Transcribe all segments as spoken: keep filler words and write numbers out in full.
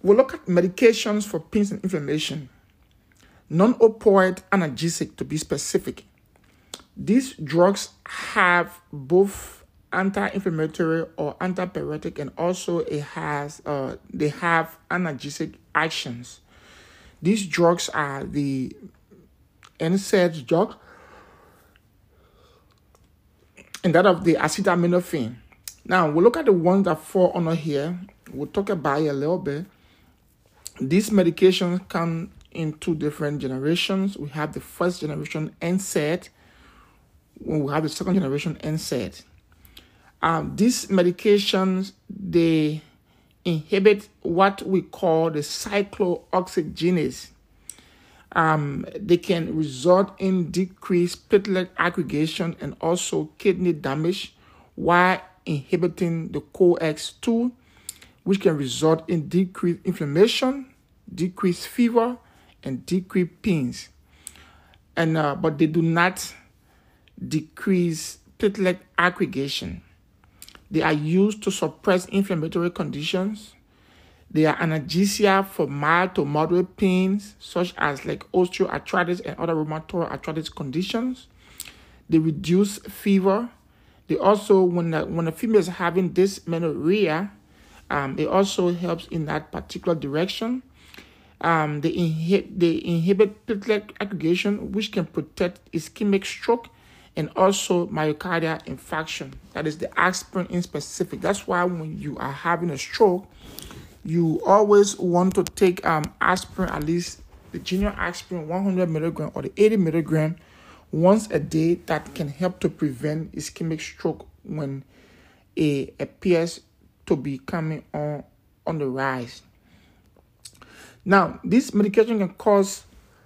we'll look at medications for pains and inflammation. Non-opioid analgesic, to be specific. These drugs have both anti-inflammatory or antipyretic, and also it has uh, they have analgesic actions. These drugs are the N SAID drug and that of the acetaminophen. Now, we'll look at the ones that fall under here. We'll talk about it a little bit. These medications come in two different generations. We have the first generation N SAID, when we have the second generation N SAID. Um, these medications, they inhibit what we call the cyclooxygenase. Um, they can result in decreased platelet aggregation and also kidney damage, while inhibiting the C O X two, which can result in decreased inflammation, decreased fever, and decreased pains. And uh, but they do not decrease platelet aggregation. They are used to suppress inflammatory conditions. They are analgesia for mild to moderate pains, such as like osteoarthritis and other rheumatoid arthritis conditions. They reduce fever. They also, when the, when a female is having dysmenorrhea, um, it also helps in that particular direction. Um, they, inhi- they inhibit platelet aggregation, which can protect ischemic stroke and also myocardial infarction. That is the aspirin in specific. That's why when you are having a stroke, you always want to take um, aspirin, at least the junior aspirin, one hundred milligrams or the eighty milligrams once a day. That can help to prevent ischemic stroke when it appears to be coming on, on the rise. Now, this medication can cause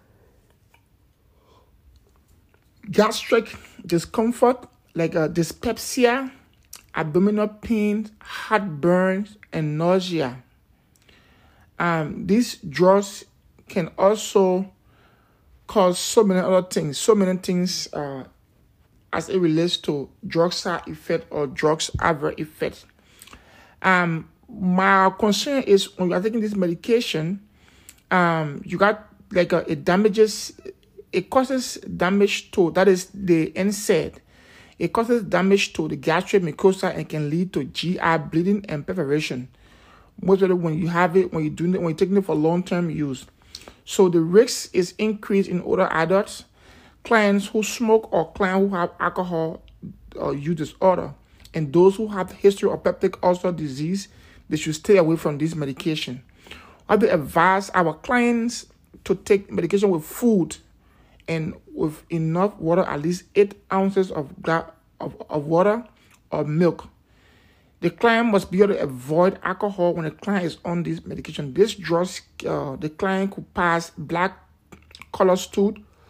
gastric discomfort like uh, dyspepsia, abdominal pain, heartburn, and nausea. Um, these drugs can also cause so many other things, so many things uh, as it relates to drug side effect or drugs adverse effect. Um, my concern is when you are taking this medication, um, you got like a, it damages, it causes damage to, that is the N SAID. It causes damage to the gastric mucosa and can lead to G I bleeding and perforation. Most of it when you have it, when you're doing it, when you're taking it for long-term use. So the risk is increased in older adults, clients who smoke or clients who have alcohol or use disorder, and those who have history of peptic ulcer disease. They should stay away from this medication. I will advise our clients to take medication with food and with enough water, at least eight ounces of, of, of water or milk. The client must be able to avoid alcohol when the client is on this medication. This drug, uh, the client could pass black color stool.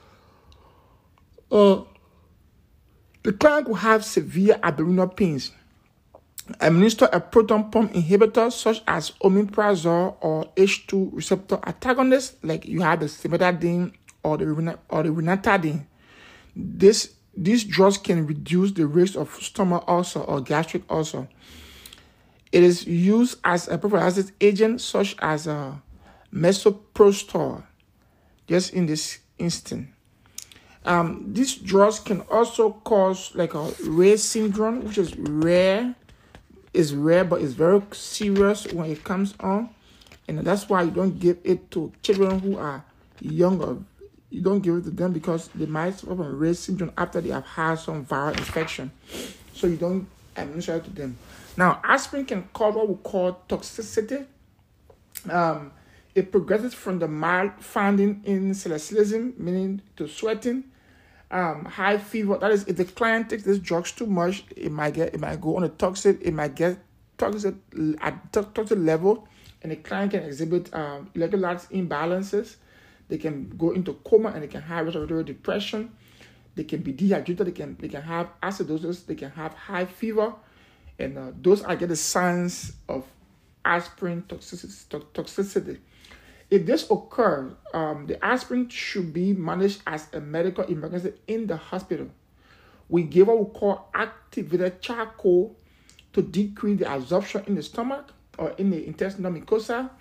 Uh, the client could have severe abdominal pains. Administer a proton pump inhibitor such as omeprazole or H two receptor antagonist, like you have the cimetidine or the or the ranitidine. This these drugs can reduce the risk of stomach ulcer or gastric ulcer. It is used as a prophylaxis agent such as a misoprostol, just in this instant. Um, these drugs can also cause like a Rare syndrome, which is rare. It's rare, but it's very serious when it comes on. And that's why you don't give it to children who are younger. You don't give it to them because they might suffer from Rare syndrome after they have had some viral infection. So you don't administer it to them. Now, aspirin can cause what we call toxicity. Um, it progresses from the mild finding in salicylism, meaning to sweating, um, high fever. That is, if the client takes these drugs too much, it might get, it might go on a toxic, it might get toxic at toxic level, and the client can exhibit um, electrolyte imbalances. They can go into coma and they can have respiratory depression. They can be dehydrated. They can they can have acidosis. They can have high fever. And uh, those are the signs of aspirin toxicity. toxicity. If this occurs, um, the aspirin should be managed as a medical emergency in the hospital. We give what we call activated charcoal to decrease the absorption in the stomach or in the intestinal mucosa,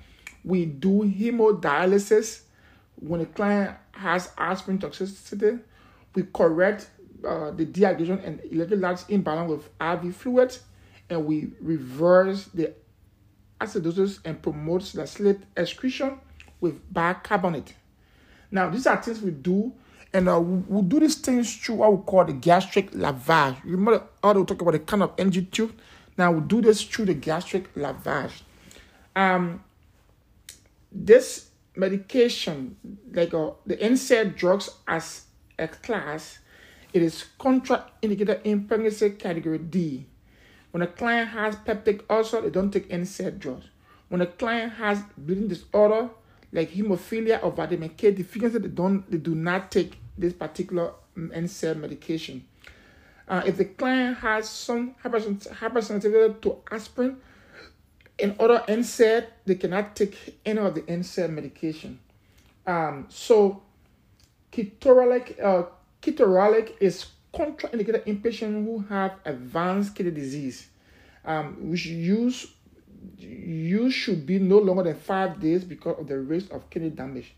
We do hemodialysis when a client has aspirin toxicity. We correct uh, the dehydration and electrolytes imbalance with I V fluid, and we reverse the acidosis and promote salicylate excretion with bicarbonate. Now, these are things we do, and uh, we we'll do these things through what we call the gastric lavage. You remember how we talk about the kind of energy tube? Now, we we'll do this through the gastric lavage. Um, this medication, like uh, the N SAID drugs as a class, it is contraindicated in pregnancy category D. When a client has peptic ulcer, they don't take N SAID drugs. When a client has bleeding disorder, like hemophilia or vitamin K deficiency, they don't, they do not take this particular N SAID medication. Uh, if the client has some hypersensitivity to aspirin and other N SAID, they cannot take any of the N SAID medication. Um, so, ketorolac, uh, ketorolac is contraindicated in patients who have advanced kidney disease. Um, which use use should be no longer than five days because of the risk of kidney damage.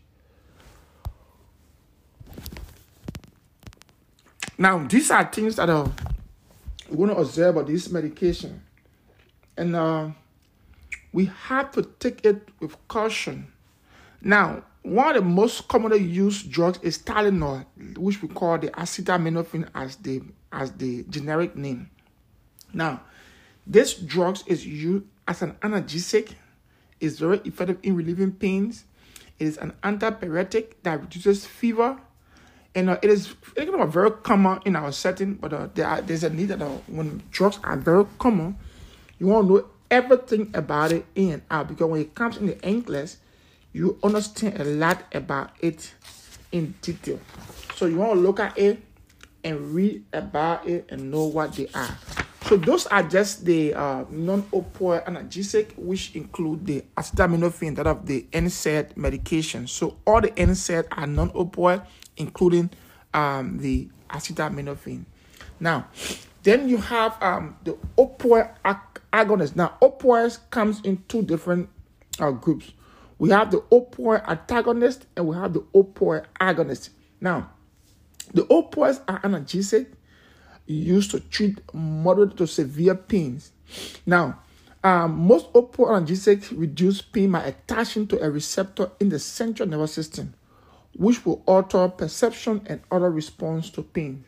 Now, these are things that are we're going to observe about this medication, and uh, we have to take it with caution. Now, one of the most commonly used drugs is Tylenol, which we call the acetaminophen as the as the generic name. Now, this drug is used as an analgesic. It's very effective in relieving pains. It is an antipyretic that reduces fever, and uh, it is it is very common in our setting. But uh, there are, there's a need that uh, when drugs are very common, you want to know everything about it in and out, because when it comes in the English, you understand a lot about it in detail. So you want to look at it and read about it and know what they are. So those are just the uh, non-opioid analgesic, which include the acetaminophen, that of the N SAID medication. So all the N SAID are non-opioid, including um, the acetaminophen. Now, then you have um, the opioid ag- agonist. Now, opioids comes in two different uh, groups. We have the opioid antagonist and we have the opioid agonist. Now, the opioids are analgesic used to treat moderate to severe pains. Now, um, most opioid analgesics reduce pain by attaching to a receptor in the central nervous system, which will alter perception and other response to pain.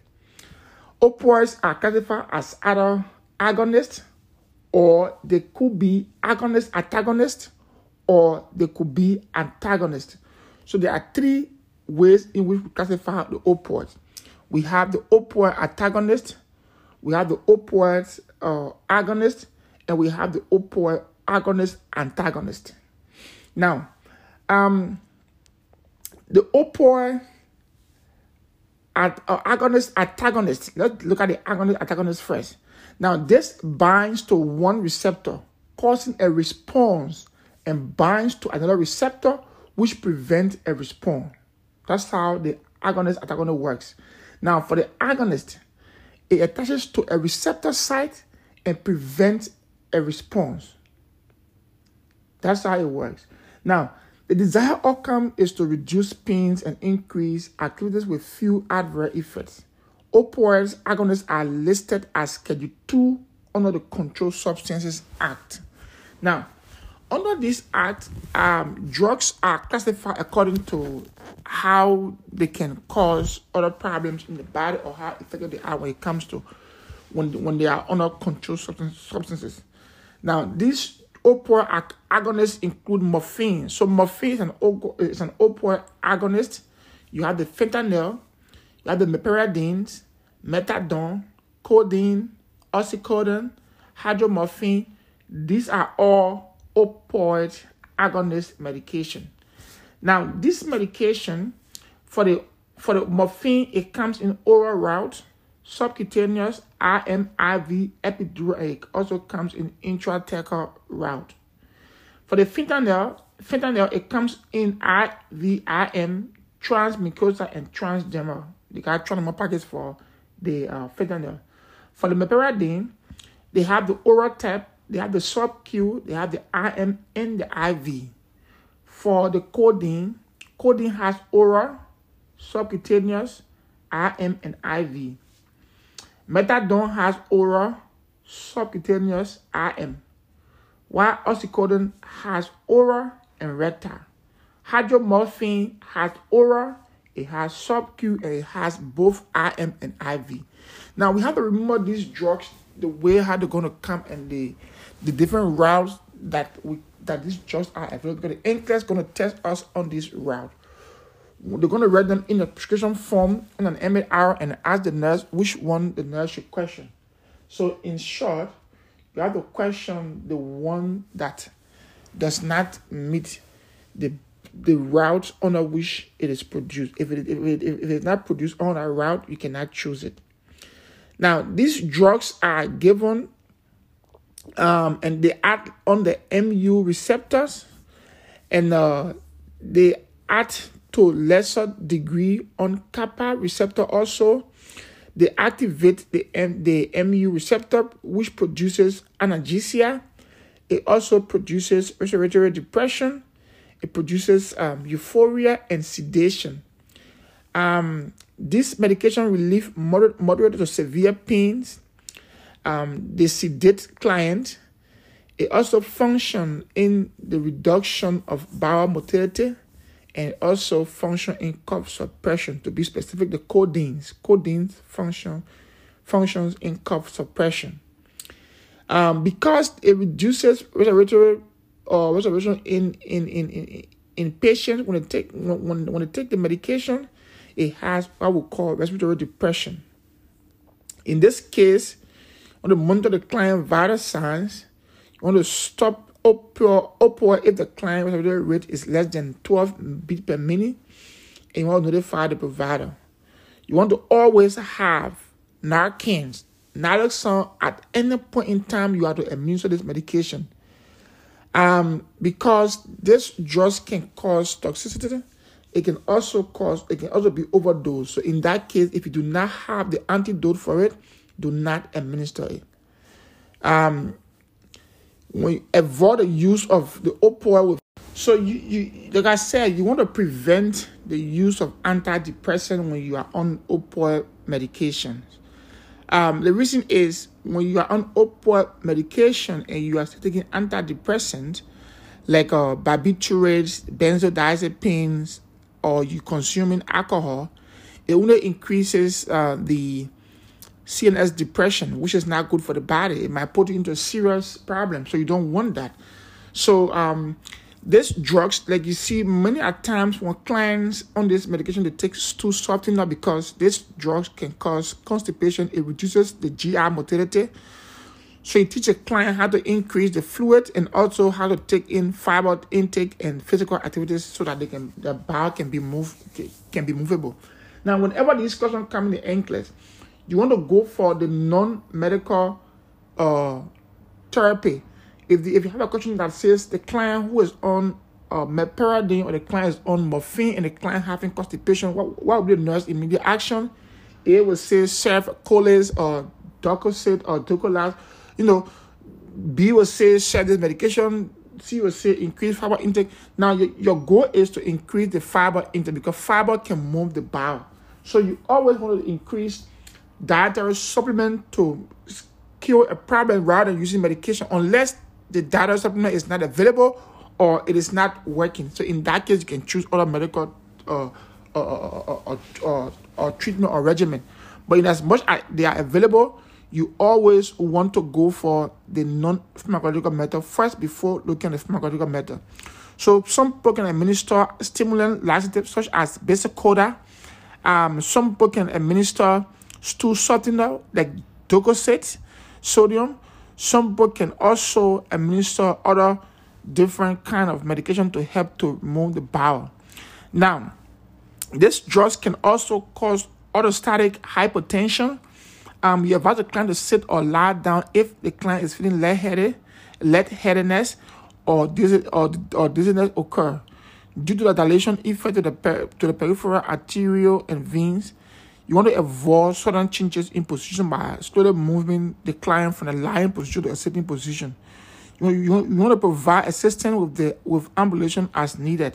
Opioids are classified as either agonists, or they could be agonist antagonist, or they could be antagonist. So there are three ways in which we classify the opioids. We have the opioid antagonist, we have the opioid uh, agonist, and we have the opioid agonist antagonist. Now, um, the opioid at, uh, agonist antagonist, let's look at the agonist antagonist first. Now, this binds to one receptor, causing a response, and binds to another receptor, which prevents a response. That's how the agonist antagonist works. Now, for the agonist, it attaches to a receptor site and prevents a response. That's how it works. Now, the desired outcome is to reduce pains and increase activities with few adverse effects. Opioids agonists are listed as Schedule two under the Controlled Substances Act. Now, under this act, um, drugs are classified according to how they can cause other problems in the body or how effective they are when it comes to when, when they are under controlled substances. Now, these opioid ag- agonists include morphine. So morphine is an, is an opioid agonist. You have the fentanyl, you have the meperidine, methadone, codeine, oxycodone, hydromorphine. These are all opioid agonist medication. Now, this medication for the for the morphine, it comes in oral route, subcutaneous, I M, I V, epidural. It also comes in intrathecal route. For the fentanyl, fentanyl it comes in I V, I M, transmucosal, and transdermal. They got transdermal package for the uh, fentanyl. For the meperidine, they have the oral tab, they have the sub-Q, they have the I M, and the I V. For the codeine, codeine has oral, subcutaneous, I M, and I V. Methadone has oral, subcutaneous, I M, while oxycodone has oral and rectal. Hydromorphine has oral, it has sub-Q, and it has both I M and I V. Now, we have to remember these drugs, the way how they're going to come, and the, the different routes that we that these drugs are available. Because the N C L E S is going to test us on this route. They're going to write them in a prescription form in an M A R and ask the nurse which one the nurse should question. So in short, you have to question the one that does not meet the the route under which it is produced. If it, if it, if it is not produced on that route, you cannot choose it. Now, these drugs are given um, and they act on the M U receptors, and uh, they act to a lesser degree on kappa receptor also. They activate the, M, the M U receptor, which produces analgesia. It also produces respiratory depression. It produces um, euphoria and sedation. Um, this medication relieve moderate, moderate to severe pains. Um, they sedate client. It also function in the reduction of bowel motility, and also function in cough suppression. To be specific, the codeines, codeines function functions in cough suppression. Um, because it reduces respiratory or respiration in in, in in in patients when they take when when they take the medication, it has what we call respiratory depression. In this case, on the monitor the client vital signs, you want to stop opioid, opioid if the client respiratory rate is less than twelve beats per minute, and you want to notify the provider. You want to always have Narcan, naloxone at any point in time you have to administer this medication. Um, because this drugs can cause toxicity, it can also cause, it can also be overdose. So in that case, if you do not have the antidote for it, do not administer it. Um, when you avoid the use of the opioid, with, so you, you, like I said, you want to prevent the use of antidepressant when you are on opioid medications. Um, the reason is when you are on opioid medication and you are taking antidepressant like uh, barbiturates, benzodiazepines, or you consuming alcohol, it only increases uh, the C N S depression, which is not good for the body. It might put you into a serious problem, so you don't want that. So um, these drugs, like you see many at times when clients on this medication, they take two softener because these drugs can cause constipation. It reduces the G I motility. So you teach a client how to increase the fluid and also how to take in fiber intake and physical activities so that they can the bowel can be moved can be movable. Now, whenever these questions come in the N C L E S, you want to go for the non-medical uh, therapy. If the, if you have a question that says the client who is on uh, meperidine or the client is on morphine and the client having constipation, what, what would be the nurse immediate action? A will say serve Colis or Dococet or Docolas. You know, B will say share this medication. C will say increase fiber intake. Now your, your goal is to increase the fiber intake because fiber can move the bowel. So you always want to increase dietary supplement to cure a problem rather than using medication unless the dietary supplement is not available or it is not working. So in that case, you can choose other medical uh, uh, uh, uh, uh, uh, treatment or regimen. But in as much as they are available, you always want to go for the non-pharmacological method first before looking at the pharmacological method. So some people can administer stimulant laxatives such as Basicoda. Um, some people can administer stool softener like Dococet, sodium. Some people can also administer other different kind of medication to help to remove the bowel. Now, these drugs can also cause orthostatic hypotension. Um, you advise the client to sit or lie down if the client is feeling lightheaded, lightheadedness, or dizzy, or or dizziness occur due to the dilation effect to the per, to the peripheral arterial and veins. You want to avoid sudden changes in position by slowly moving the client from the lying position to a sitting position. You, you, you want to provide assistance with the with ambulation as needed.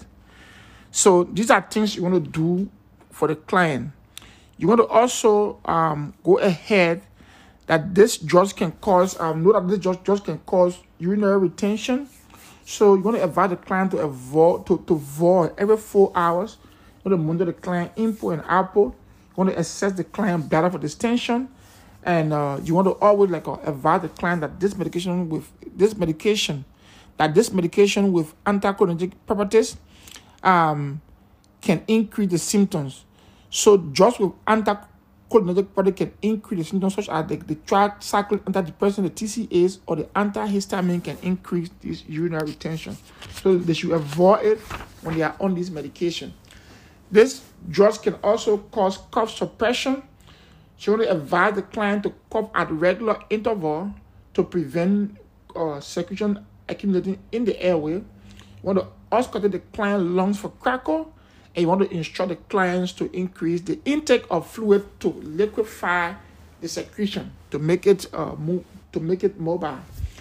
So these are things you want to do for the client. You want to also um, go ahead that this drugs can cause, um, know that this drugs, drugs can cause urinary retention. So you want to advise the client to avoid, to, to void every four hours. You want to monitor the client input and output. You want to assess the client bladder for distension. And uh, you want to always like uh, advise the client that this medication with this medication, that this medication with anticholinergic properties um, can increase the symptoms. So drugs with anticholinergic properties can increase the symptoms such as the, the tricyclic antidepressant, the T C As, or the antihistamine can increase this urinary retention. So they should avoid it when they are on this medication. These drugs can also cause cough suppression. So you want to advise the client to cough at regular interval to prevent uh, secretion accumulating in the airway. You want to auscultate the client's lungs for crackle, and you want to instruct the clients to increase the intake of fluid to liquefy the secretion to make it uh, move, to make it mobile.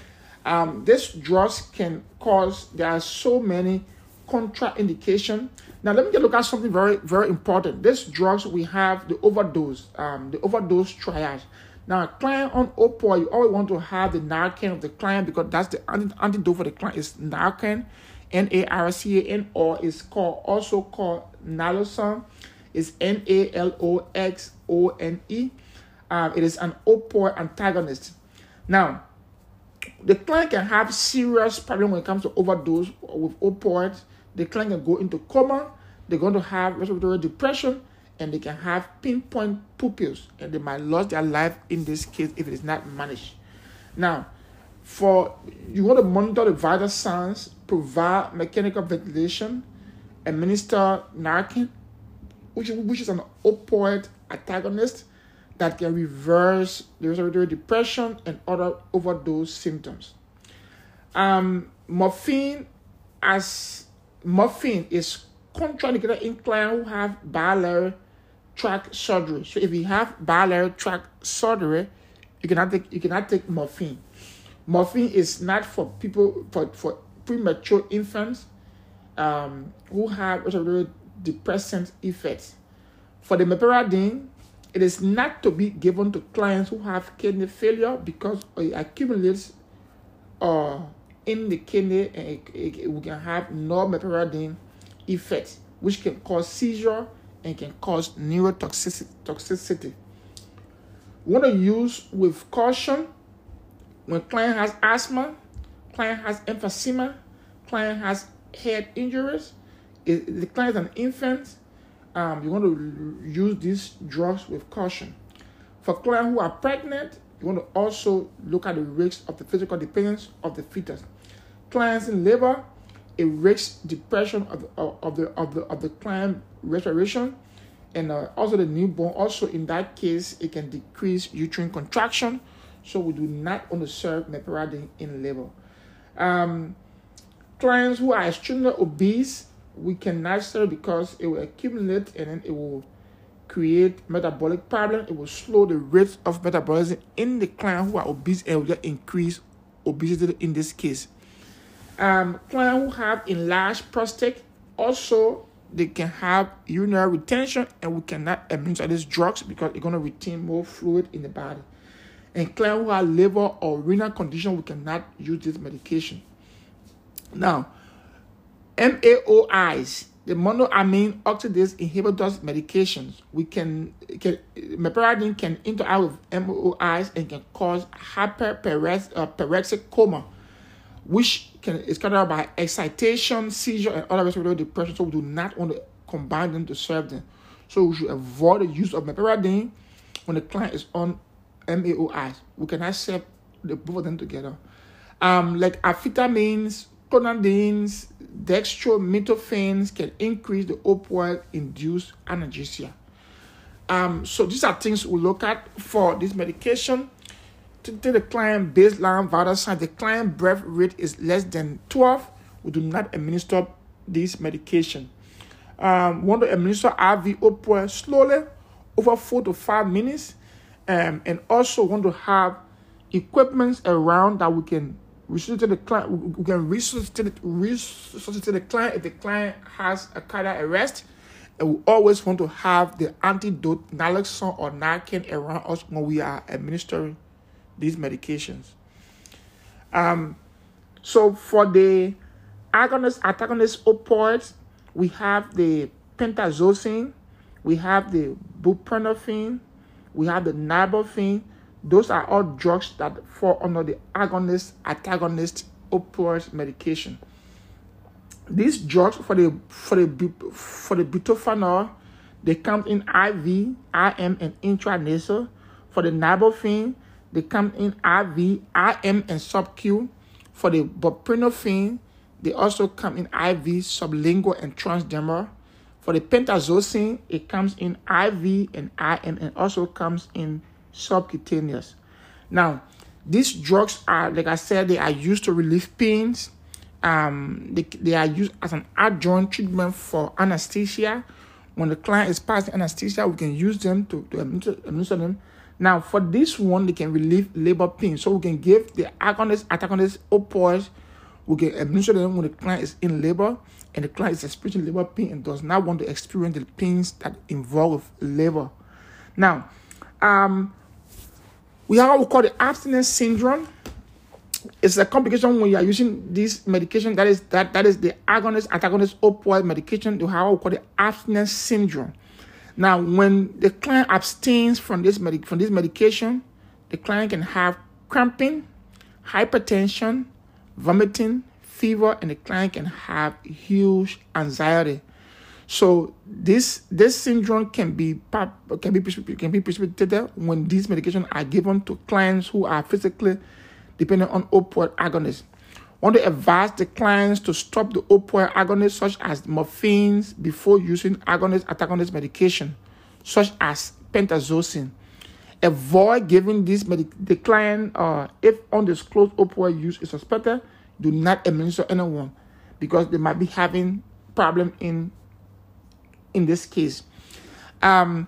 Um, these drugs can cause. There are so many contraindications. Now, let me get a look at something very, very important. These drugs, we have the overdose, um, the overdose triage. Now, a client on opioid, you always want to have the Narcan of the client because that's the antidote for the client. It's Narcan, N A R C A N, or it's called also called naloxone. It's N A L O X O N E. Um, it is an opioid antagonist. Now, the client can have serious problem when it comes to overdose with opioids. The client can go into coma, they're going to have respiratory depression, and they can have pinpoint pupils, and they might lose their life in this case if it is not managed. Now, for you want to monitor the vital signs, provide mechanical ventilation, administer Narcan, which, which is an opioid antagonist that can reverse the respiratory depression and other overdose symptoms. Um, morphine as Morphine is contraindicated in clients who have biliary tract surgery. So if you have biliary tract surgery, you cannot take you cannot take morphine. Morphine is not for people for, for premature infants um, who have respiratory depressant effects. For the meperidine, it is not to be given to clients who have kidney failure because it accumulates uh, in the kidney, and it, it, it, we can have normeperidine effects, which can cause seizure and can cause neurotoxicity. Toxicity. We want to use with caution when client has asthma, client has emphysema, client has head injuries. If the client is an infant, um, you want to use these drugs with caution. For clients who are pregnant, you want to also look at the risks of the physical dependence of the fetus. Clients in labor, it risks depression of the of the of the of the client respiration, and uh, also the newborn. Also, in that case, it can decrease uterine contraction. So we do not want to serve meperidine in labor. Um, clients who are extremely obese, we cannot serve because it will accumulate and then it will create metabolic problem. It will slow the rate of metabolism in the client who are obese and will get increased obesity in this case. Um, clients who have enlarged prostate, also they can have urinary retention, and we cannot administer these drugs because it's going to retain more fluid in the body. And clients who have liver or renal condition, we cannot use this medication. Now, M A O Is, the monoamine oxidase inhibitors medications, we can, can meperidine can interact with M A O Is and can cause hyperparexic coma, which can is caused by excitation, seizure, and other respiratory depression. So we do not want to combine them to serve them. So we should avoid the use of meperidine when the client is on M A O Is. We cannot serve the both of them together. Um, like amphetamines, clonidines, dextromethorphans can increase the opioid-induced analgesia. Um, so these are things we look at for this medication. To take the client baseline vital signs, the client breath rate is less than twelve. We do not administer this medication. Um, want to administer I V opioid slowly over four to five minutes, um, and also want to have equipment around that we can resuscitate the client. We can resuscitate, resuscitate the client if the client has a cardiac arrest. And we always want to have the antidote, naloxone or Narcan, around us when we are administering these medications. Um, so for the agonist, antagonist opioids, we have the pentazocine, we have the buprenorphine, we have the naproxen. Those are all drugs that fall under the agonist, antagonist opioid medication. These drugs for the for the for the butorphanol, they come in I V, I M, and intranasal. For the naproxen, they come in I V, I M, and sub-Q. For the buprenorphine, they also come in I V, sublingual, and transdermal. For the pentazocine, it comes in I V and I M, and also comes in subcutaneous. Now, these drugs are, like I said, they are used to relieve pains. Um, they, they are used as an adjunct treatment for anesthesia. When the client is passing anesthesia, we can use them to, to administer them. Now, for this one, they can relieve labor pain. So we can give the agonist, antagonist opioids. We can administer them when the client is in labor and the client is experiencing labor pain and does not want to experience the pains that involve labor. Now, um, we have what we call the abstinence syndrome. It's a complication when you are using this medication that is that that is the agonist, antagonist opioid medication. To have what we call the abstinence syndrome. Now, when the client abstains from this medic from this medication, the client can have cramping, hypertension, vomiting, fever, and the client can have huge anxiety. So this this syndrome can be can be can be precipitated when these medications are given to clients who are physically dependent on opioid agonists. Want to advise the clients to stop the opioid agonists such as morphines before using agonist antagonist medication, such as pentazocine. Avoid giving this medic the client uh, if undisclosed opioid use is suspected. Do not administer anyone because they might be having problem in in this case. Um,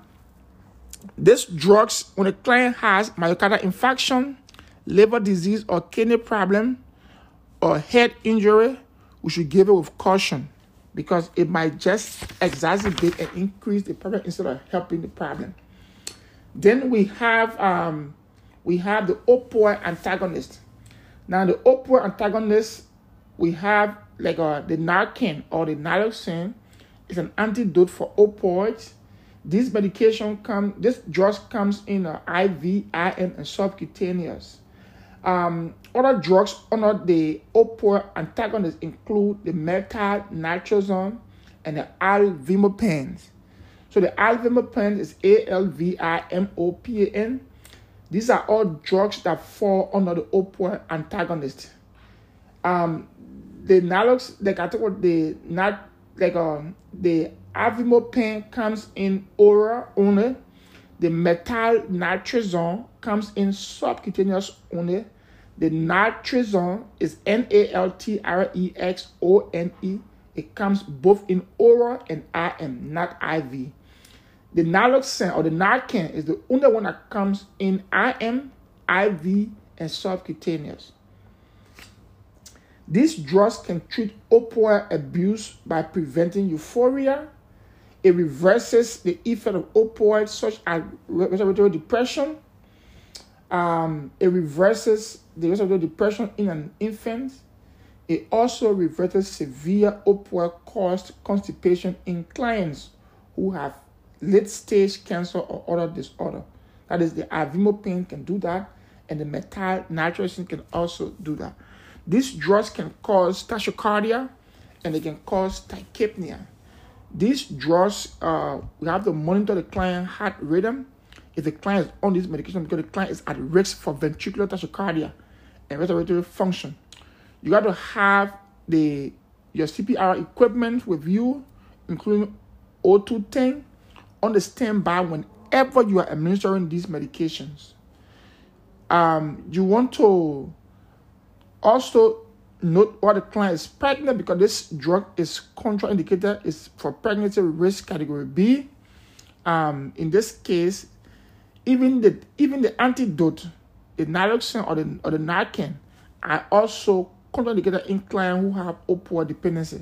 these drugs, when a client has myocardial infarction, liver disease, or kidney problem, or head injury, we should give it with caution because it might just exacerbate and increase the problem instead of helping the problem. Then we have um, we have the opioid antagonist. Now, the opioid antagonist, we have like uh, the Narcan or the naloxone. It's an antidote for opioids. This medication come, this drug comes in uh, I V, I M, and subcutaneous. Um, other drugs under the opioid antagonist include the metronidazole and the alvimopan. So the alvimopan is A L V I M O P A N. These are all drugs that fall under the opioid antagonist. Um, the nalox, like I told the not like um the alvimopan comes in oral only. The metronidazole comes in subcutaneous only. The naltrexone is N A L T R E X O N E. It comes both in oral and I M, not I V. The naloxone or the Narcan is the only one that comes in I M, I V, and subcutaneous. These drugs can treat opioid abuse by preventing euphoria. It reverses the effect of opioids such as respiratory depression. Um, it reverses the respiratory depression in an infant. It also reverses severe opioid-caused constipation in clients who have late-stage cancer or other disorder. That is, the alvimopan can do that, and the metronidazole can also do that. These drugs can cause tachycardia, and they can cause tachypnea. These drugs, uh, we have to monitor the client heart rhythm if the client is on this medication because the client is at risk for ventricular tachycardia and respiratory function. You got to have the your C P R equipment with you, including O two tank, on the standby whenever you are administering these medications. Um, you want to also note why the client is pregnant because this drug is contraindicated. It's for pregnancy risk category B. Um, in this case, even the even the antidote, the naloxone or the or the Narcan, are also contraindicated in clients who have opioid dependency.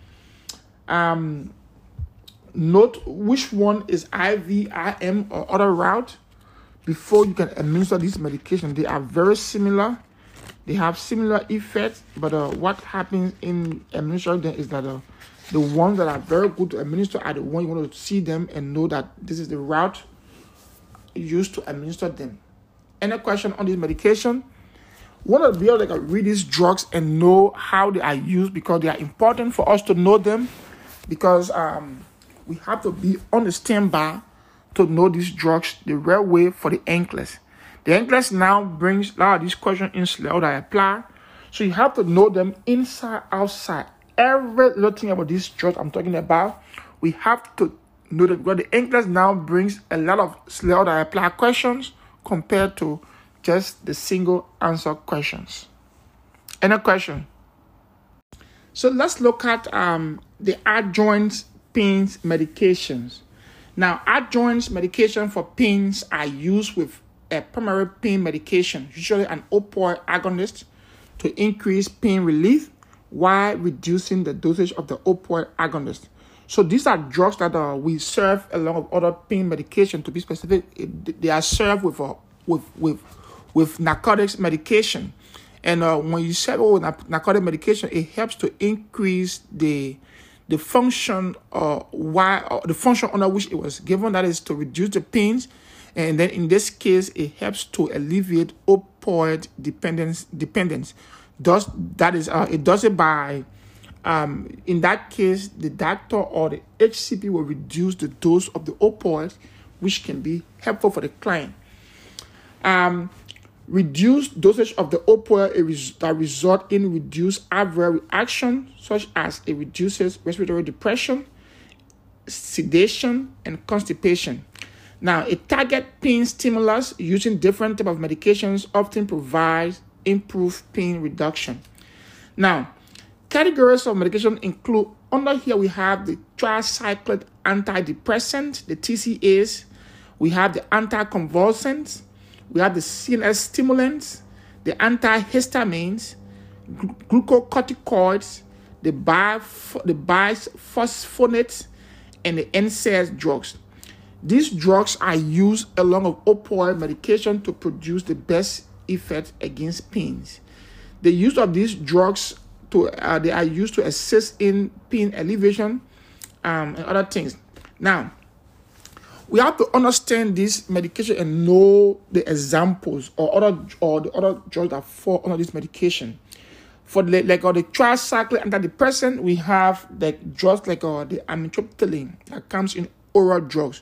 Um, note which one is I V, I M, or other route before you can administer this medication. They are very similar. They have similar effects, but uh, what happens in administering them is that uh, the ones that are very good to administer are the ones you want to see them and know that this is the route used to administer them. Any question on this medication? We want to be able to read these drugs and know how they are used, because they are important for us to know them, because um, we have to be on the standby to know these drugs the right way for the N C L E S. The N C L E S now brings a lot of these questions in SLEO that I apply. So you have to know them inside, outside. Every little thing about these drugs I'm talking about, we have to know that, because the N C L E S now brings a lot of SLEO that I apply questions compared to just the single answer questions. Any question? So let's look at um, the adjoint pain medications. Now, adjoint medication for pains are used with a primary pain medication, usually an opioid agonist, to increase pain relief while reducing the dosage of the opioid agonist. So these are drugs that uh, we serve along with other pain medication. To be specific, it, they are served with uh, with with with narcotics medication. And uh, when you serve with narcotic medication, it helps to increase the the function uh, why uh, the function under which it was given, that is to reduce the pains. And then in this case, it helps to alleviate opioid dependence. Dependence. Does that is uh, it does it by um, in that case, the doctor or the H C P will reduce the dose of the opioid, which can be helpful for the client. Um, reduced dosage of the opioid that result in reduced adverse reaction, such as it reduces respiratory depression, sedation, and constipation. Now, a target pain stimulus using different type of medications often provides improved pain reduction. Now, categories of medication include, under here we have the tricyclic antidepressant, the T C As. We have the anticonvulsants. We have the C N S stimulants, the antihistamines, glu- glucocorticoids, the, bif- the bisphosphonates, and the N SAIDs drugs. These drugs are used along with opioid medication to produce the best effect against pains. The use of these drugs to uh, they are used to assist in pain alleviation um, and other things. Now, we have to understand this medication and know the examples or other or the other drugs that fall under this medication. For the like or the tricyclic antidepressant, we have like drugs like uh, the amitriptyline that comes in oral drugs.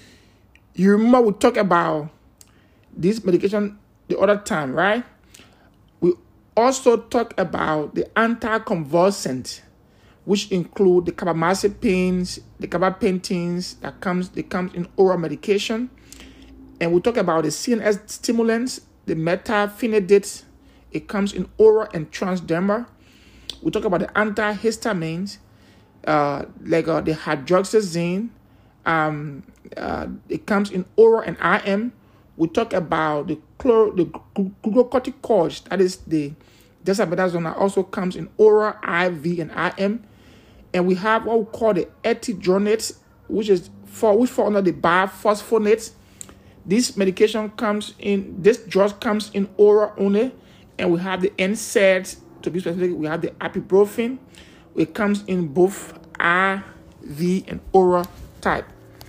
You remember we talked about this medication the other time, right? We also talk about the anticonvulsant, which include the carbamazepines, the gabapentins that comes they comes in oral medication, and we talk about the C N S stimulants, the metaphenidate. It comes in oral and transdermal. We talk about the antihistamines, uh, like uh, the hydroxyzine. Um, uh, it comes in oral and I M. We talk about the chlor, the glucocorticoids, that is the dexamethasone, that also comes in oral, I V, and I M. And we have what we call the etidronate, which is for which fall under the biphosphonates. This medication comes in, this drug comes in oral only. And we have the N SAIDs, to be specific, we have the ibuprofen. It comes in both I V and oral type.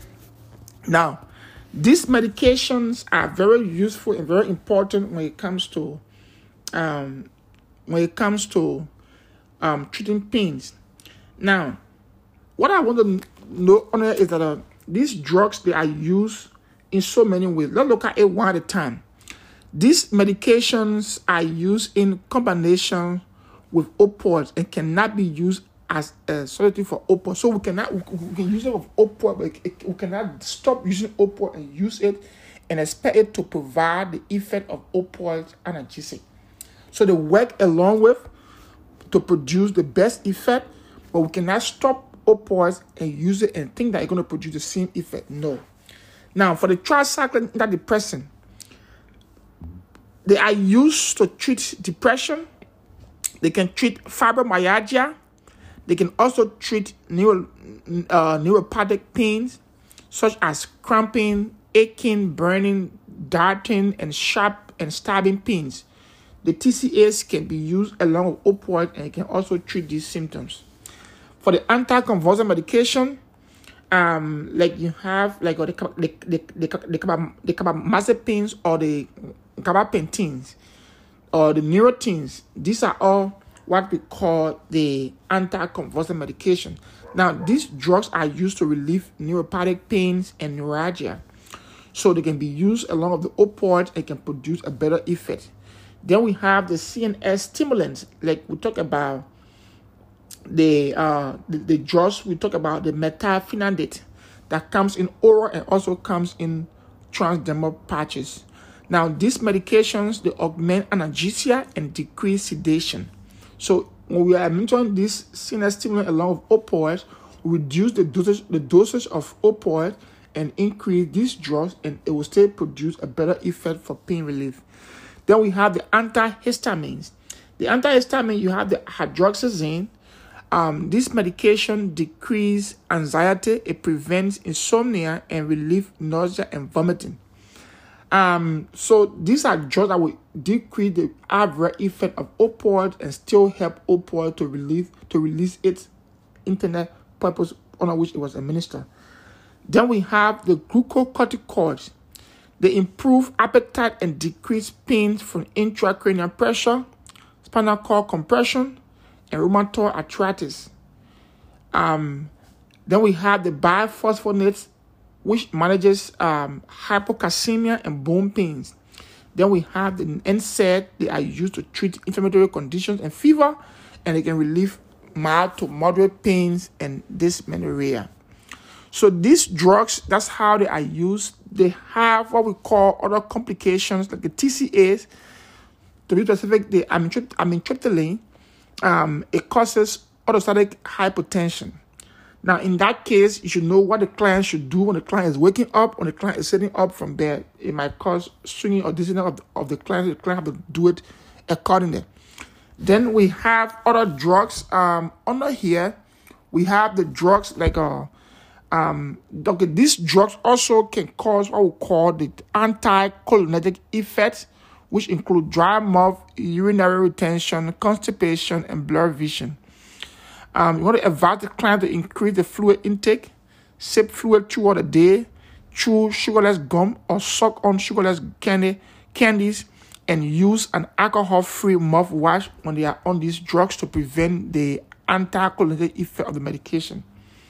Now, these medications are very useful and very important when it comes to um, when it comes to um, treating pains. Now, what I want to know on here is that uh, these drugs, they are used in so many ways. Let's look at it one at a time. These medications are used in combination with opioids and cannot be used as a substitute for opioid. So we cannot we can use it with opioid, but it, we cannot stop using opioid and use it and expect it to provide the effect of opioid analgesic. So they work along with to produce the best effect, but we cannot stop opioids and use it and think that it's going to produce the same effect. No. Now, for the tricyclic antidepressant, they are used to treat depression, They can treat fibromyalgia. They can also treat neuro, uh, neuropathic pains, such as cramping, aching, burning, darting, and sharp and stabbing pains. The T C As can be used along with opioids, and it can also treat these symptoms. For the anticonvulsant medication, um, like you have like the the the the, the, the carbamazepines or the gabapentins or the Neurontins, these are all what we call the anticonvulsant medication. Now, these drugs are used to relieve neuropathic pains and neuralgia. So they can be used along with the opioids and can produce a better effect. Then we have the C N S stimulants, like we talk about the uh the, the drugs we talk about, the methylphenidate, that comes in oral and also comes in transdermal patches. Now, these medications, they augment analgesia and decrease sedation. So when we are mentioning this C N S stimulant along with opioids, we reduce the dosage, the dosage of opioids and increase these drugs, and it will still produce a better effect for pain relief. Then we have the antihistamines. The antihistamine, you have the hydroxyzine. Um, this medication decreases anxiety, it prevents insomnia, and relieve nausea and vomiting. Um, so these are drugs that will decrease the adverse effect of opioids and still help opioid to relieve to release its intended purpose on which it was administered. Then we have the glucocorticoids. They improve appetite and decrease pain from intracranial pressure, spinal cord compression, and rheumatoid arthritis. Um, then we have the biphosphonates, which manages um, hypocalcemia and bone pains. Then we have the N SAID. They are used to treat inflammatory conditions and fever, and they can relieve mild to moderate pains and dysmenorrhea. So these drugs, that's how they are used. They have what we call other complications, like the T C As. To be specific, the amitriptyline, um, it causes orthostatic hypotension. Now, in that case, you should know what the client should do when the client is waking up, when the client is sitting up from bed. It might cause swinging or dizziness of the, of the client. The client have to do it accordingly. Then we have other drugs. Um, under here, we have the drugs like uh, um, okay, these drugs also can cause what we call the anticholinergic effect, which include dry mouth, urinary retention, constipation, and blurred vision. Um, you want to advise the client to increase the fluid intake, sip fluid throughout the day, chew sugarless gum or suck on sugarless candy candies, and use an alcohol-free mouthwash when they are on these drugs to prevent the anticholinergic effect of the medication.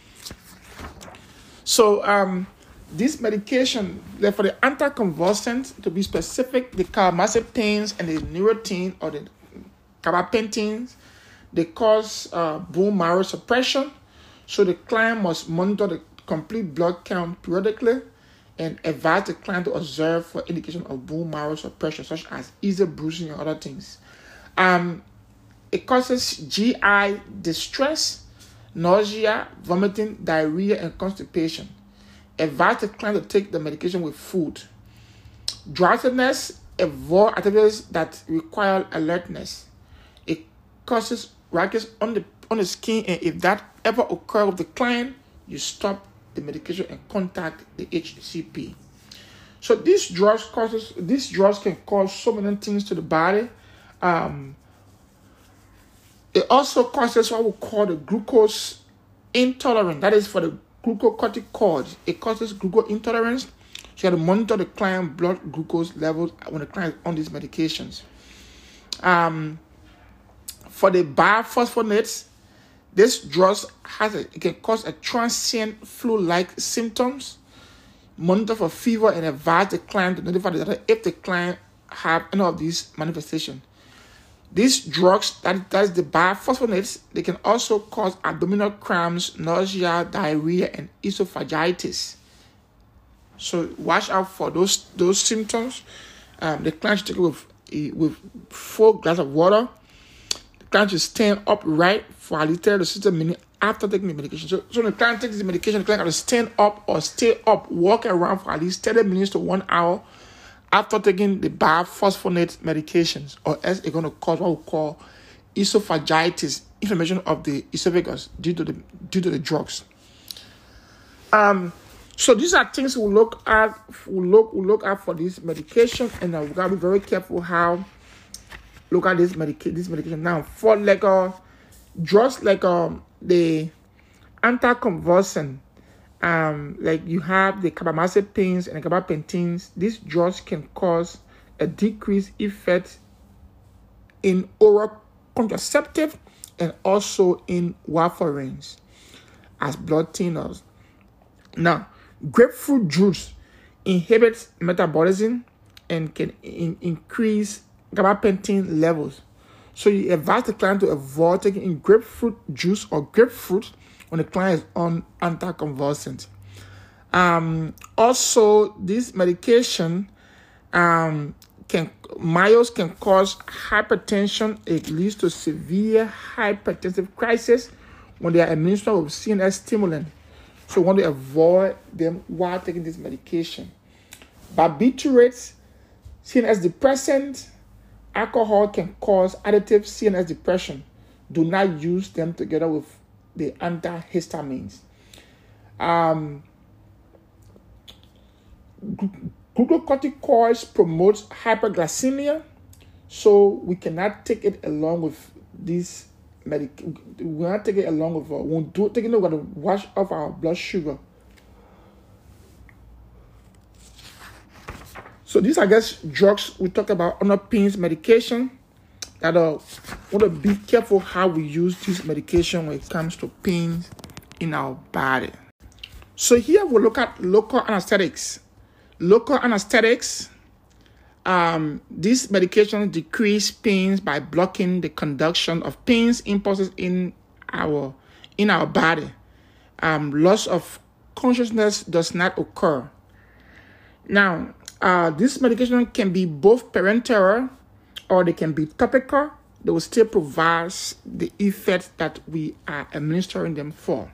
So, um, this medication, like for the anticonvulsants, to be specific, the carbamazepines and the Neurontin or the gabapentins, they cause uh, bone marrow suppression. So the client must monitor the complete blood count periodically and advise the client to observe for indication of bone marrow suppression, such as easy bruising and other things. Um, it causes G I distress, nausea, vomiting, diarrhea, and constipation. Advise the client to take the medication with food. Drowsiness, avoid activities that require alertness. It causes rashes on the on the skin, and if that ever occurs with the client, you stop the medication and contact the H C P. So these drugs causes these drugs can cause so many things to the body. Um, it also causes what we call the glucose intolerance. That is for the glucocorticoids. It causes glucose intolerance. So you have to monitor the client blood glucose levels when the client is on these medications. Um, for the biphosphonates, this drug has a, it can cause a transient flu-like symptoms. Monitor for fever and advise the client to notify the doctor if the client have any of these manifestations. These drugs, that, that is the biphosphonates, they can also cause abdominal cramps, nausea, diarrhea, and esophagitis. So watch out for those those symptoms. Um, the client should take it with, with four glasses of water. The client should stand upright for at least thirty to sixty minutes after taking the medication. So, so when the client takes the medication, the client has to stand up or stay up, walk around for at least thirty minutes to one hour after taking the biphosphonate medications, or else it's going to cause what we call esophagitis, inflammation of the esophagus due to the due to the drugs. Um, so these are things we'll look at. We'll look we'll look at for this medication, and uh, we gotta be very careful how look at this medication. This medication now for like uh drugs like um the anticonvulsant. Um, like you have the carbamazepines and the gabapentins. These drugs can cause a decreased effect in oral contraceptive and also in warfarins as blood thinners. Now, grapefruit juice inhibits metabolism and can in- increase gabapentin levels. So you advise the client to avoid taking grapefruit juice or grapefruit when the client is on anticonvulsant. Um, also, this medication um, can mild can cause hypertension. It leads to severe hypertensive crisis when they are administered with C N S stimulant. So we want to avoid them while taking this medication. Barbiturates, C N S depressant, alcohol can cause additive C N S depression. Do not use them together with the antihistamines. Um, glucocorticoids promotes hyperglycemia, so we cannot take it along with this medic. We cannot take it along with. Uh, when do taking it, we're going to wash off our blood sugar. So these, I guess, drugs we talk about under pain medication. That uh, want to be careful how we use this medication when it comes to pain in our body. So here we look at local anesthetics. Local anesthetics, um, these medications decrease pains by blocking the conduction of pains impulses in our in our body. Um, loss of consciousness does not occur. Now, uh, this medication can be both parenteral or they can be topical. They will still provide the effect that we are administering them for.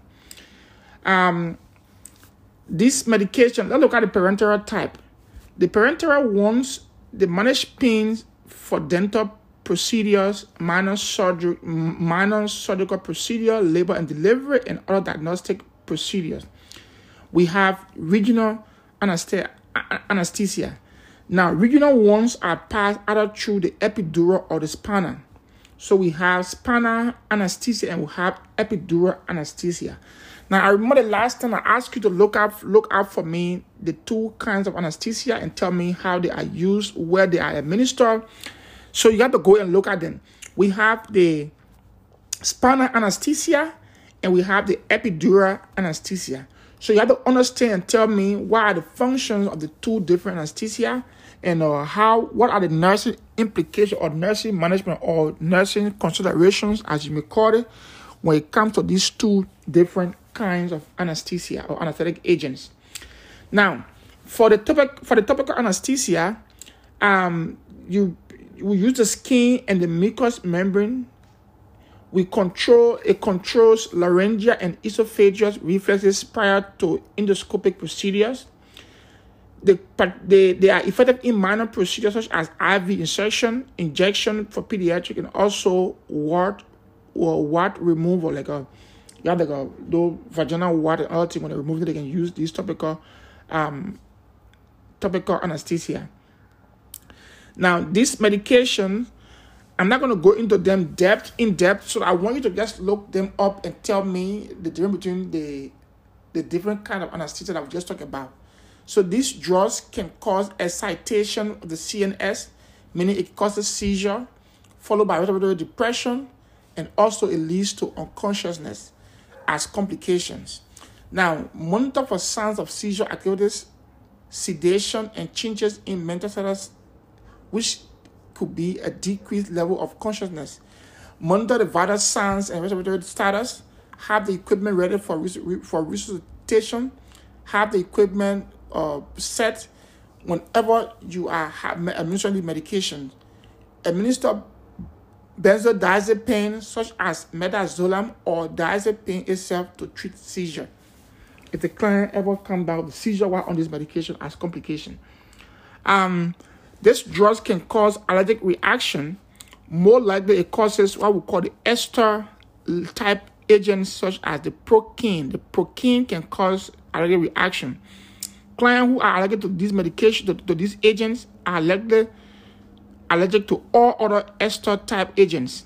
Um, this medication, let's look at the parenteral type. The parenteral ones, they manage pains for dental procedures, minor surgery, minor surgical procedure, labor and delivery, and other diagnostic procedures. We have regional anesthesia. Now, regional ones are passed either through the epidural or the spinal. So we have spinal anesthesia and we have epidural anesthesia. Now, I remember the last time I asked you to look up, look out for me the two kinds of anesthesia and tell me how they are used, where they are administered. So you have to go and look at them. We have the spinal anesthesia and we have the epidural anesthesia. So you have to understand and tell me what are the functions of the two different anesthesia and uh, how, what are the nursing implications or nursing management or nursing considerations, as you may call it, when it comes to these two different kinds of anesthesia or anesthetic agents. Now, for the topic for the topical anesthesia, um, you we use the skin and the mucous membrane. We control it controls laryngeal and esophageal reflexes prior to endoscopic procedures. They, they, they are effective in minor procedures such as I V insertion, injection for pediatric, and also wart or wart removal, like a you have like a though vaginal wart and other thing. When they remove it, they can use these topical um topical anesthesia. Now, this medication, I'm not going to go into them depth in depth, so I want you to just look them up and tell me the difference between the the different kind of anesthesia that we just talked about. So these drugs can cause excitation of the C N S, meaning it causes seizure, followed by respiratory depression, and also it leads to unconsciousness as complications. Now, monitor for signs of seizure activities, sedation, and changes in mental status, which could be a decreased level of consciousness. Monitor the vital signs and respiratory status. Have the equipment ready for res- for resuscitation. Have the equipment uh, set whenever you are administering the medication. Administer benzodiazepine such as midazolam or diazepam itself to treat seizure. If the client ever comes down with seizure while on this medication as complication. Um, These drugs can cause allergic reaction, More likely, it causes what we call the ester type agents, such as the procaine. The procaine can cause allergic reaction. Clients who are allergic to these medications, to, to these agents, are likely allergic to all other ester type agents.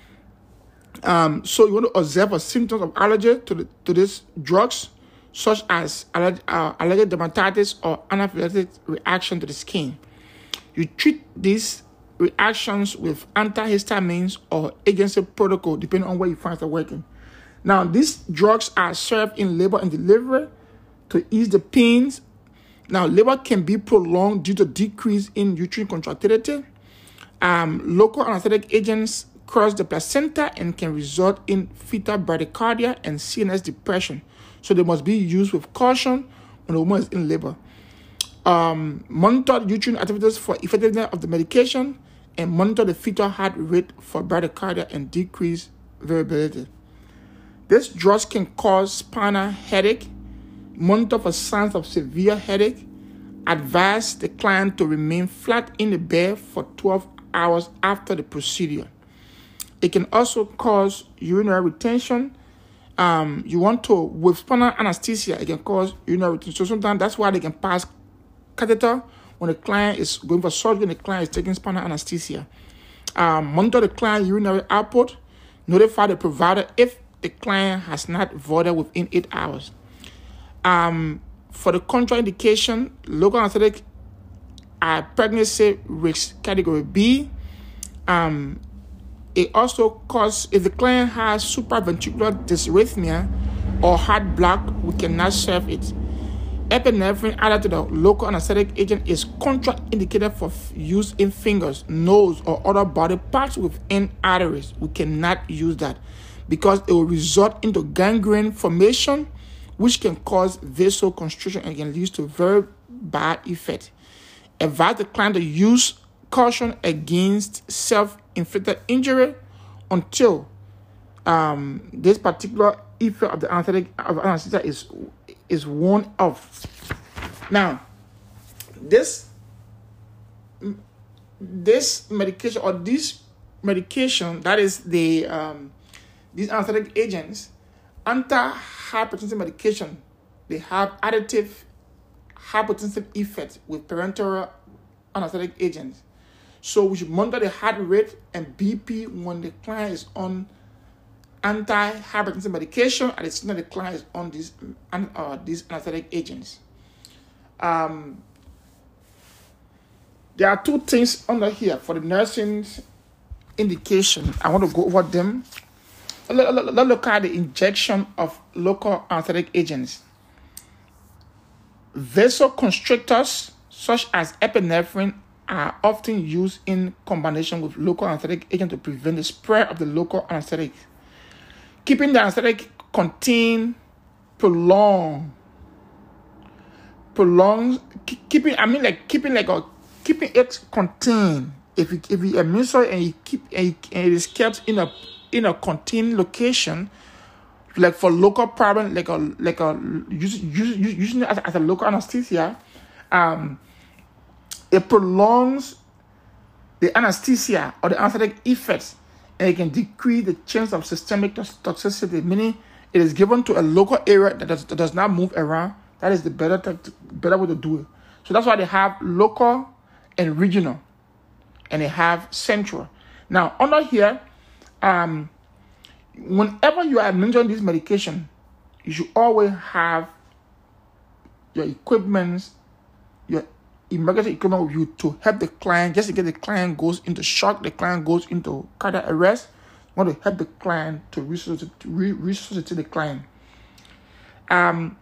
Um, so you want to observe a symptoms of allergy to the, to these drugs, such as allergic, uh, allergic dermatitis or anaphylactic reaction to the skin. You treat these reactions with antihistamines or agency protocol, depending on where you find it working. Now, these drugs are served in labor and delivery to ease the pains. Now, labor can be prolonged due to decrease in uterine contractility. Um, local anesthetic agents cross the placenta and can result in fetal bradycardia and C N S depression. So they must be used with caution when the woman is in labor. Um, monitor uterine activities for effectiveness of the medication, and monitor the fetal heart rate for bradycardia and decrease variability. These drugs can cause spinal headache. Monitor for signs of severe headache. Advise the client to remain flat in the bed for twelve hours after the procedure. It can also cause urinary retention. Um, you want to, with spinal anesthesia, it can cause urinary retention. So sometimes that's why they can pass catheter when the client is going for surgery and the client is taking spinal anesthesia. Um, monitor the client urinary output. Notify the provider if the client has not voided within eight hours. Um, for the contraindication, local anesthetic are pregnancy risk category B. Um, it also causes, if the client has supraventricular dysrhythmia or heart block, we cannot serve it. Epinephrine added to the local anesthetic agent is contraindicated for use in fingers, nose, or other body parts within arteries. We cannot use that because it will result into gangrene formation, which can cause vasoconstriction and can lead to very bad effect. Advise the client to use caution against self-inflicted injury until um, this particular effect of the anesthetic of anesthesia is is worn off. Now, this this medication or this medication that is the um, these anesthetic agents, anti-hypertensive medication, they have additive hypertensive effect with parenteral anesthetic agents. So we should monitor the heart rate and B P when the client is on anti-hypertensive medication and it's not the client is on these uh, these anesthetic agents. Um, there are two things under here for the nursing indication. I want to go over them. Let's look at the injection of local anesthetic agents. Vasoconstrictors such as epinephrine are often used in combination with local anesthetic agent to prevent the spread of the local anesthetic. Keeping the anesthetic contained, prolonged, prolonged, keeping, I mean like keeping like a, keeping it contained. If you, if you administer and you keep, and, you, and it is kept in a, in a contained location, like for local problem, like a, like a, using, using it as, as a local anesthesia, um, it prolongs the anesthesia or the anesthetic effects, and it can decrease the chance of systemic toxicity, meaning it is given to a local area that does, that does not move around. That is the better, better way to do it. So that's why they have local and regional, and they have central. Now, under here, um, whenever you are administering this medication, you should always have your equipment, your emergency equipment with you to help the client, just in case the client goes into shock, the client goes into cardiac arrest. You want to help the client to resuscitate, re- resuscitate the client. Um,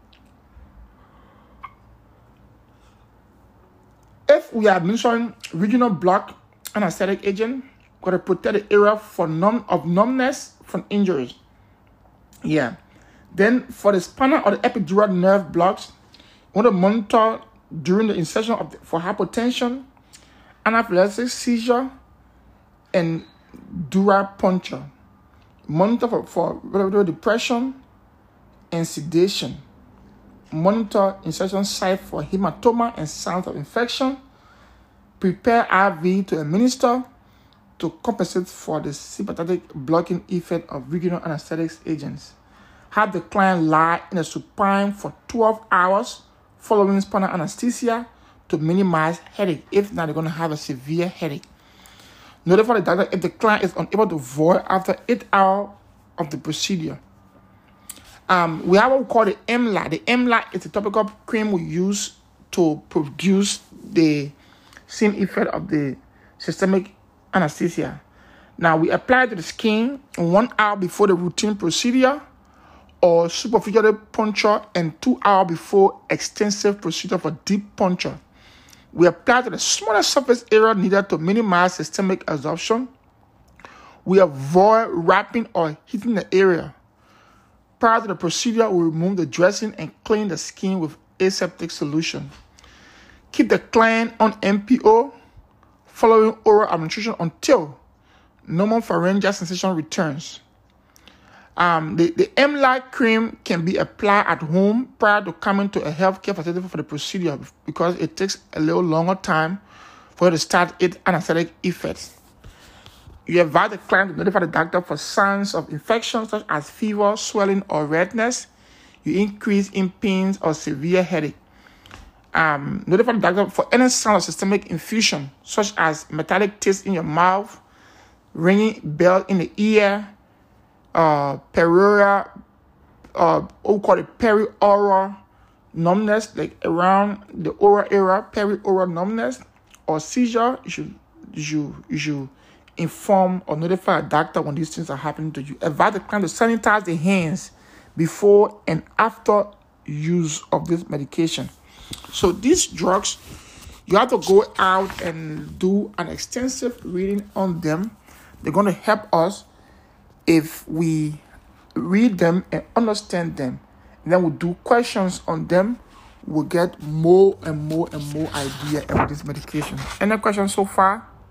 if we are administering regional block anesthetic agent, we're going to protect the area for numb of numbness from injuries. Yeah. Then for the spinal or the epidural nerve blocks, we want to monitor during the insertion of the, for hypotension, anaphylactic seizure, and dural puncture. Monitor for, for depression and sedation. Monitor insertion site for hematoma and signs of infection. Prepare I V to administer. to compensate for the sympathetic blocking effect of regional anesthetics agents. Have the client lie in a supine for twelve hours following spinal anesthesia to minimize headache. If not, they're going to have a severe headache. Notify the doctor if the client is unable to void after eight hours of the procedure. Um, we have what we call the M L A. The M L A is a topical cream we use to produce the same effect of the systemic anesthesia. Now, we apply it to the skin one hour before the routine procedure or superficial puncture and two hours before extensive procedure for deep puncture. We apply to the smallest surface area needed to minimize systemic absorption. We avoid wrapping or heating the area. Prior to the procedure, we remove the dressing and clean the skin with aseptic solution. Keep the client on M P O following oral administration until normal pharyngeal sensation returns. Um, the, the M L A cream can be applied at home prior to coming to a healthcare facility for the procedure because it takes a little longer time for you to start its anesthetic effects. You advise the client to notify the doctor for signs of infection such as fever, swelling, or redness. You increase in pains or severe headache. Um, notify the doctor for any sign of systemic infusion such as metallic taste in your mouth, ringing bell in the ear, Uh, perioral, uh, what we call it perioral numbness, like around the oral area, perioral numbness, or seizure. You should, you should, you should inform or notify a doctor when these things are happening to you. Advise the client to sanitize the hands before and after use of this medication. So these drugs, you have to go out and do an extensive reading on them. They're going to help us if we read them and understand them, and then we do questions on them, we'll get more and more and more idea about this medication. Any questions so far?